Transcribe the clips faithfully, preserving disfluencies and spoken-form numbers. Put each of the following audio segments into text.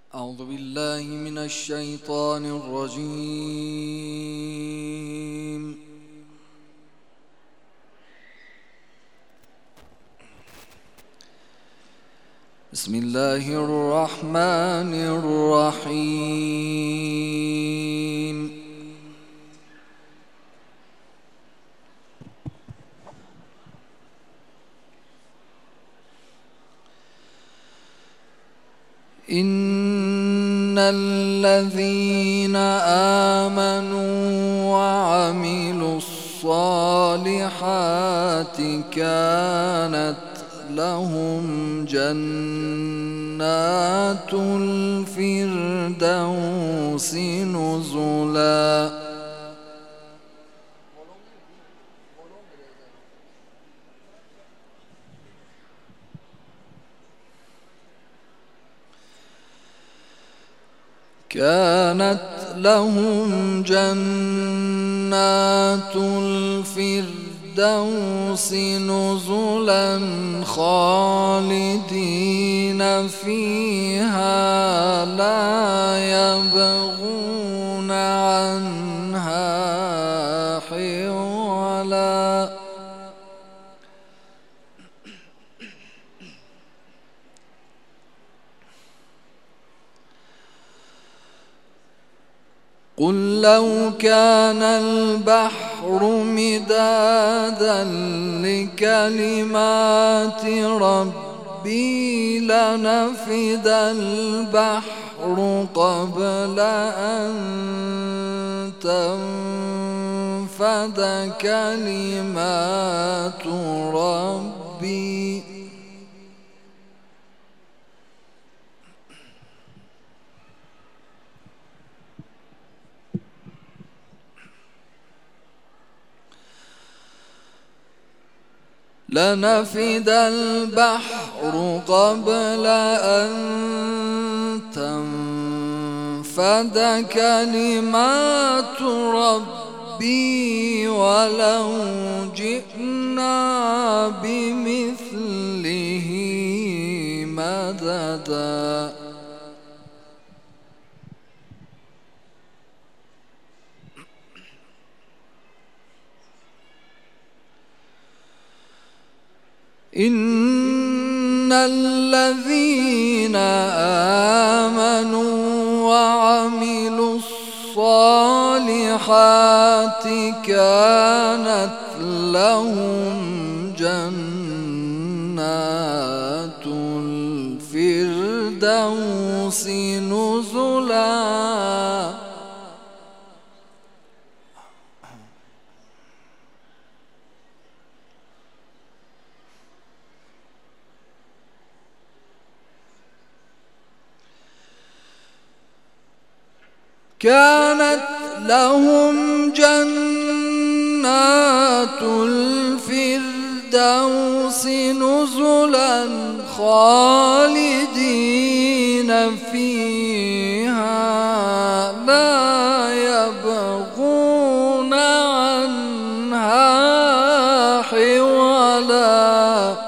أعوذ بالله من الشيطان الرجيم. بسم الله الرحمن الرحيم. إن الذين آمنوا وعملوا الصالحات كانت لهم جنات الفردوس نزلا. كانت لهم جنات الفردوس نزلا خالدين فيها لا يبغون عنها حولا. قل لو كان البحر مدادا لكلمات ربي لنفد البحر قبل أن تنفد كلمات ربي لنفد البحر قبل أن تنفد كلمات ربي ولو جئنا بمثله مددا. إن الذين آمنوا وعملوا الصالحات كانت لهم جنات الفردوس نزلا. كانت لهم جنات الفردوس نزلا خالدين فيها لا يبغون عنها حولا.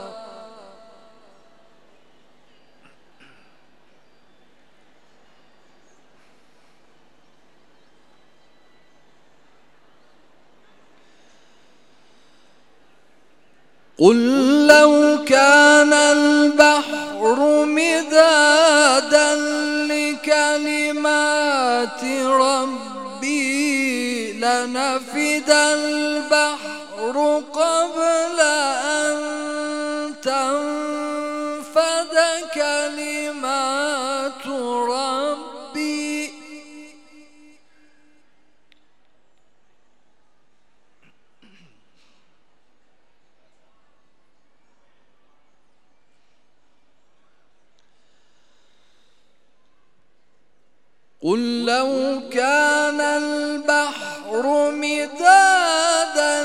قل لو كان البحر مدادا لكلمات ربي لنفد البحر قبل أن تنفد كلمات ربي قل لو كان البحر مدادا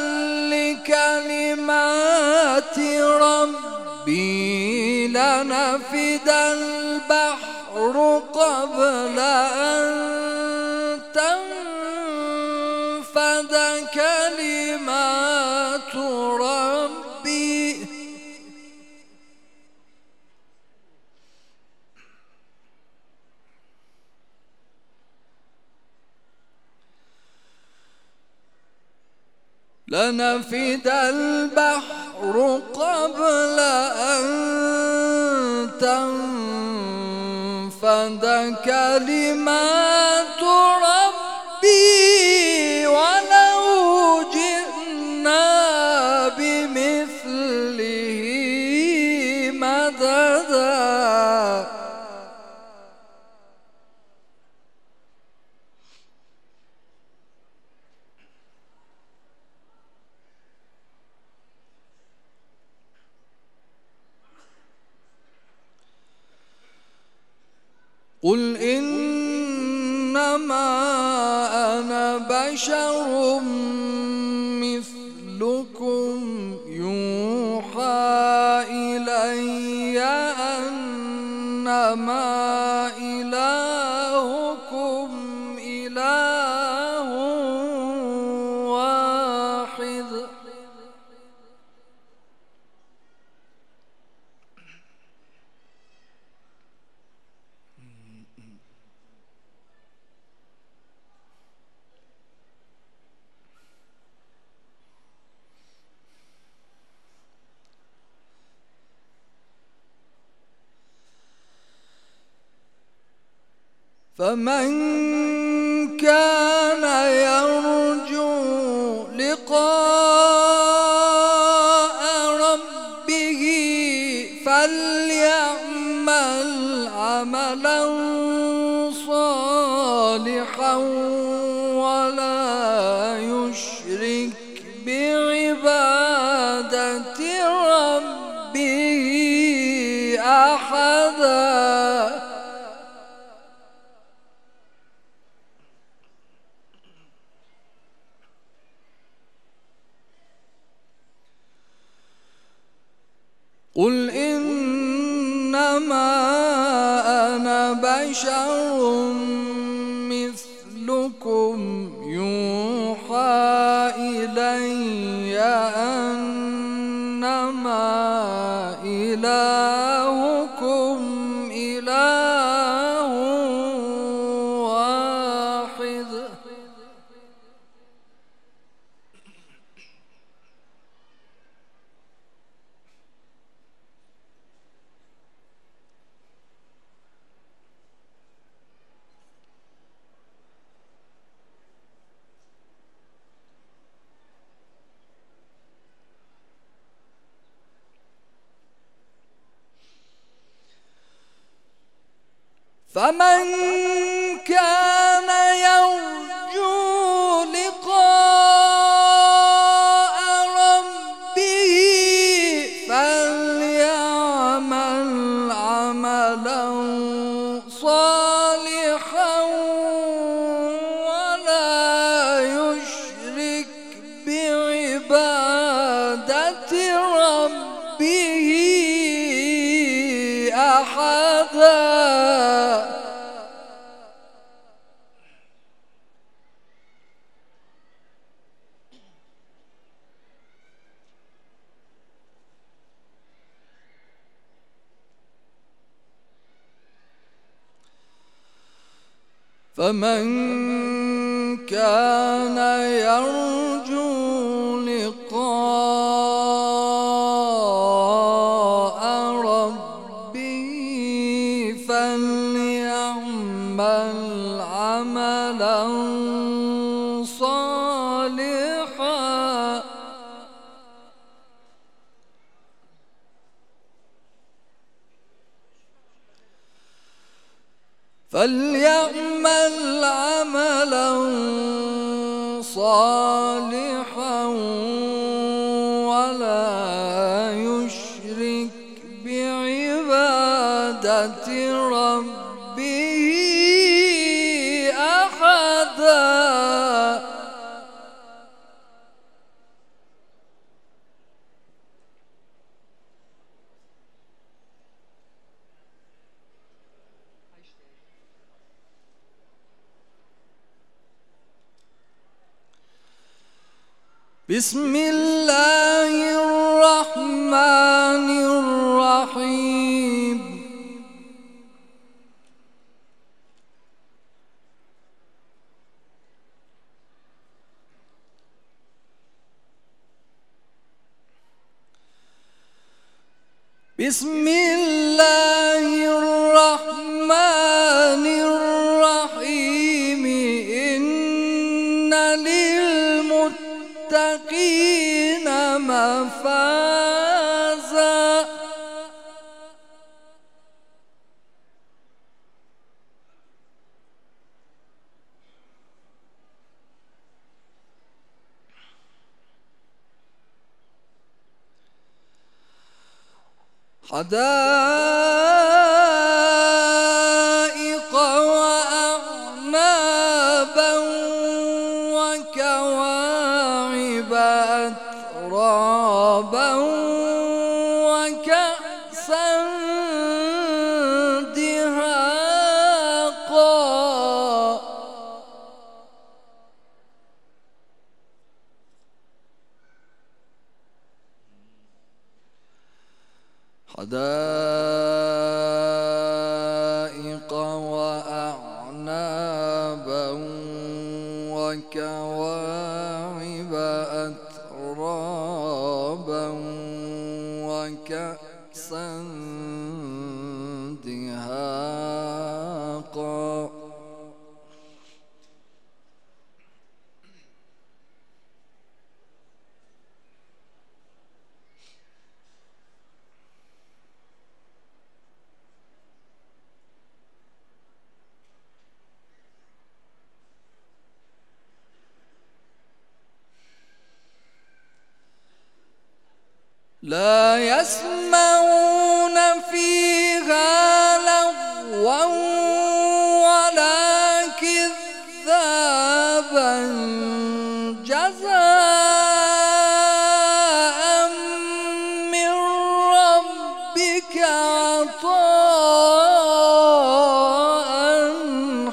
لكلمات ربي لنفد البحر قبل أن تنفد كلمات ربي لنفد البحر قبل أن تنفد كلمات ربي ولو جئنا بمثله مددا. قل إنما أنا بشر مثلكم يوحى إلي أنما إلهكم إله واحد. فمن كان يرجو لقاء ربه فليعمل عملا صالحا ولا يشرك بعبادة ربه أحدا. قل إنما أنا بشر مثلكم يوحى إلي أنما إلهكم إله واحد. فمن كان يرجو لقاء ربه فليعمل عملا صالحا ولا يشرك بعبادة ربه أحدا. فمن كان يرجو لقاء ربه فليعمل عملا صالحا فليعمل عملا صالحا ولا يشرك بعبادة ربه أحدا. بسم الله الرحمن الرحيم. بسم الله الرحمن الرحيم إن للمتقين مفازا حدائق وأعنابا وكواعب أترابا وكأسا دهاقا حدائق وأعنابا وكواعب أترابا وكأسا دهاقا لا يسمعون فيها لغوا ولا كذابا جزاء من ربك عطاء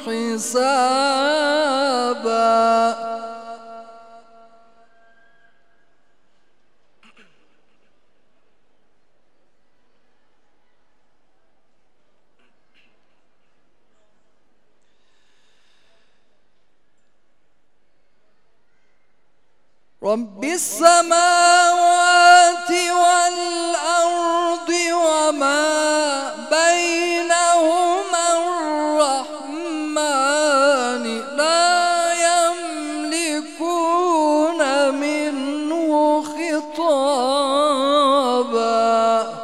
حسابا رب السماوات والأرض وما بينهما الرحمن لا يملكون منه خطابا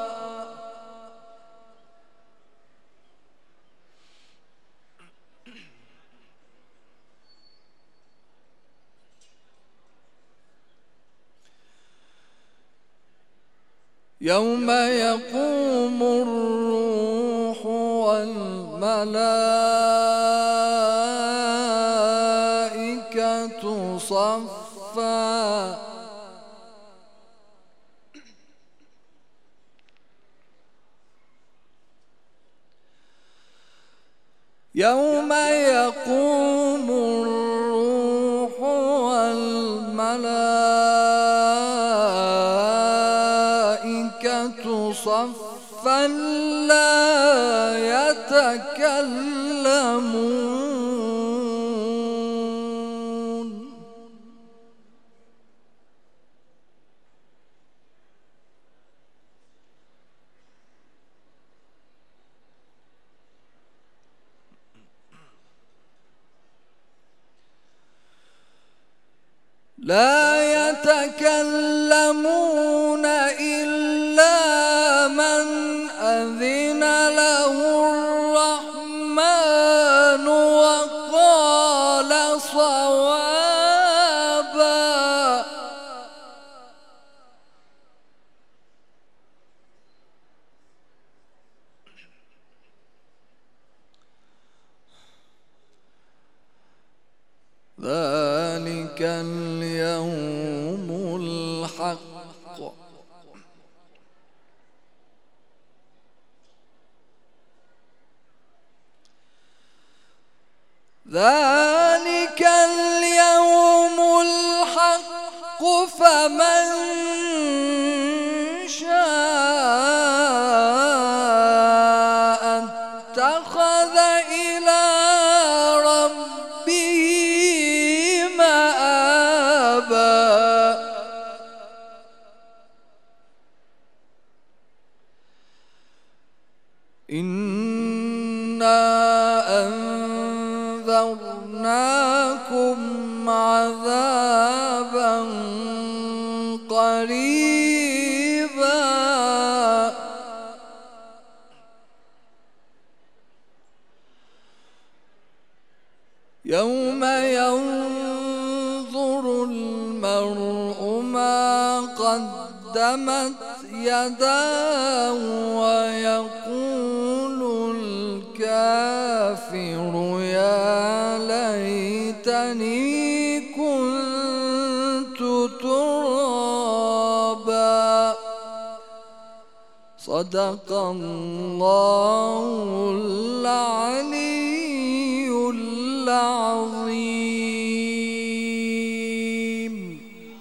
يوم يقوم الروح والملائكة صفا يوم يقوم الروح والملائكة صفا لا يتكلمون لا يتكلمون إلا من أذن له الرحمن وقال صوابا ذلك اليوم الحق ذلك اليوم الحق فمن شاء اتخذ إلى ربه مآبا. أنذرناكم عذابا قريبا يوم ينظر المرء ما قدمت يداه ويقول الكافر يا ليتني كنت ترابا. صدق الله العلي العظيم.